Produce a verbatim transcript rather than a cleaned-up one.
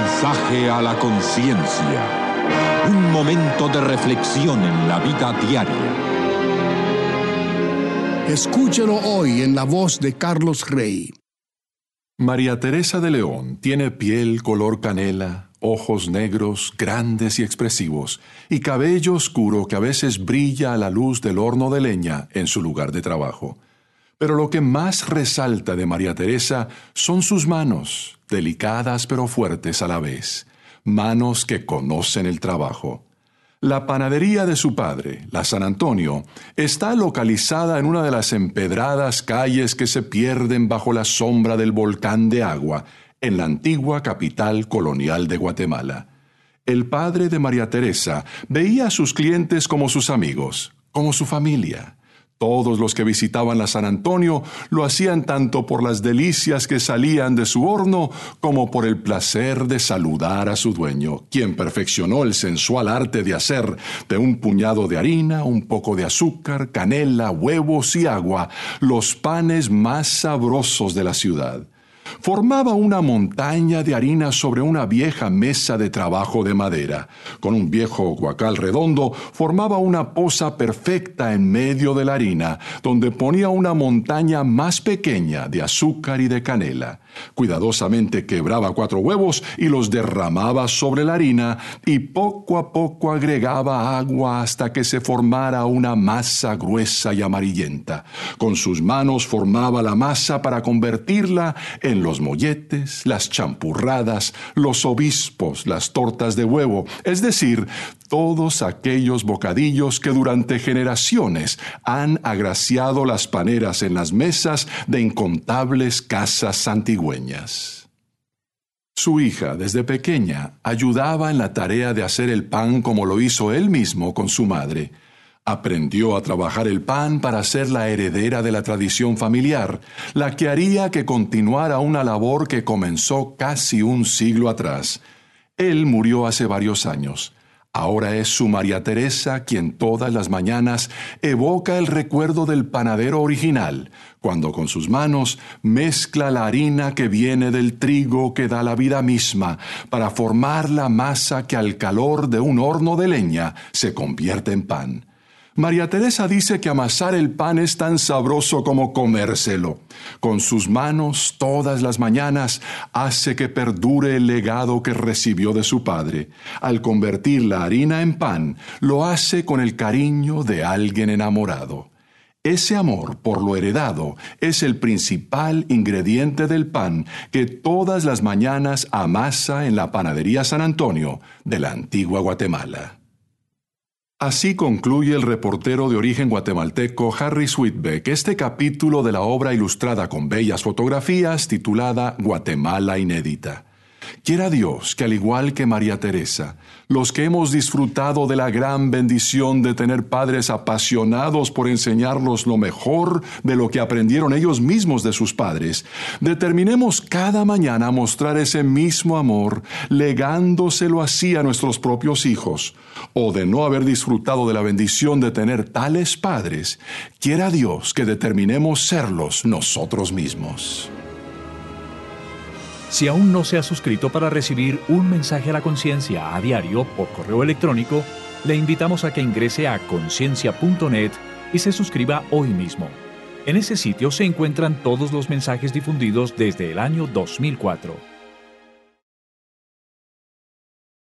mensaje a la conciencia. Un momento de reflexión en la vida diaria. Escúchelo hoy en la voz de Carlos Rey. María Teresa de León tiene piel color canela, ojos negros, grandes y expresivos, y cabello oscuro que a veces brilla a la luz del horno de leña en su lugar de trabajo. Pero lo que más resalta de María Teresa son sus manos, delicadas pero fuertes a la vez, manos que conocen el trabajo. La panadería de su padre, la San Antonio, está localizada en una de las empedradas calles que se pierden bajo la sombra del volcán de agua, en la antigua capital colonial de Guatemala. El padre de María Teresa veía a sus clientes como sus amigos, como su familia. Todos los que visitaban la San Antonio lo hacían tanto por las delicias que salían de su horno como por el placer de saludar a su dueño, quien perfeccionó el sensual arte de hacer de un puñado de harina, un poco de azúcar, canela, huevos y agua los panes más sabrosos de la ciudad. Formaba una montaña de harina sobre una vieja mesa de trabajo de madera. Con un viejo guacal redondo, formaba una poza perfecta en medio de la harina, donde ponía una montaña más pequeña de azúcar y de canela. Cuidadosamente quebraba cuatro huevos y los derramaba sobre la harina, y poco a poco agregaba agua hasta que se formara una masa gruesa y amarillenta. Con sus manos formaba la masa para convertirla en los molletes, las champurradas, los obispos, las tortas de huevo, es decir, todos aquellos bocadillos que durante generaciones han agraciado las paneras en las mesas de incontables casas santigüeñas. Su hija, desde pequeña, ayudaba en la tarea de hacer el pan como lo hizo él mismo con su madre. Aprendió a trabajar el pan para ser la heredera de la tradición familiar, la que haría que continuara una labor que comenzó casi un siglo atrás. Él murió hace varios años. Ahora es su María Teresa quien todas las mañanas evoca el recuerdo del panadero original, cuando con sus manos mezcla la harina que viene del trigo que da la vida misma para formar la masa que al calor de un horno de leña se convierte en pan. María Teresa dice que amasar el pan es tan sabroso como comérselo. Con sus manos, todas las mañanas, hace que perdure el legado que recibió de su padre. Al convertir la harina en pan, lo hace con el cariño de alguien enamorado. Ese amor por lo heredado es el principal ingrediente del pan que todas las mañanas amasa en la panadería San Antonio de la antigua Guatemala. Así concluye el reportero de origen guatemalteco Harry Sweetbeck este capítulo de la obra ilustrada con bellas fotografías titulada Guatemala Inédita. Quiera Dios que, al igual que María Teresa, los que hemos disfrutado de la gran bendición de tener padres apasionados por enseñarnos lo mejor de lo que aprendieron ellos mismos de sus padres, determinemos cada mañana mostrar ese mismo amor, legándoselo así a nuestros propios hijos, o de no haber disfrutado de la bendición de tener tales padres, quiera Dios que determinemos serlos nosotros mismos. Si aún no se ha suscrito para recibir un mensaje a la conciencia a diario por correo electrónico, le invitamos a que ingrese a conciencia punto net y se suscriba hoy mismo. En ese sitio se encuentran todos los mensajes difundidos desde el año dos mil cuatro.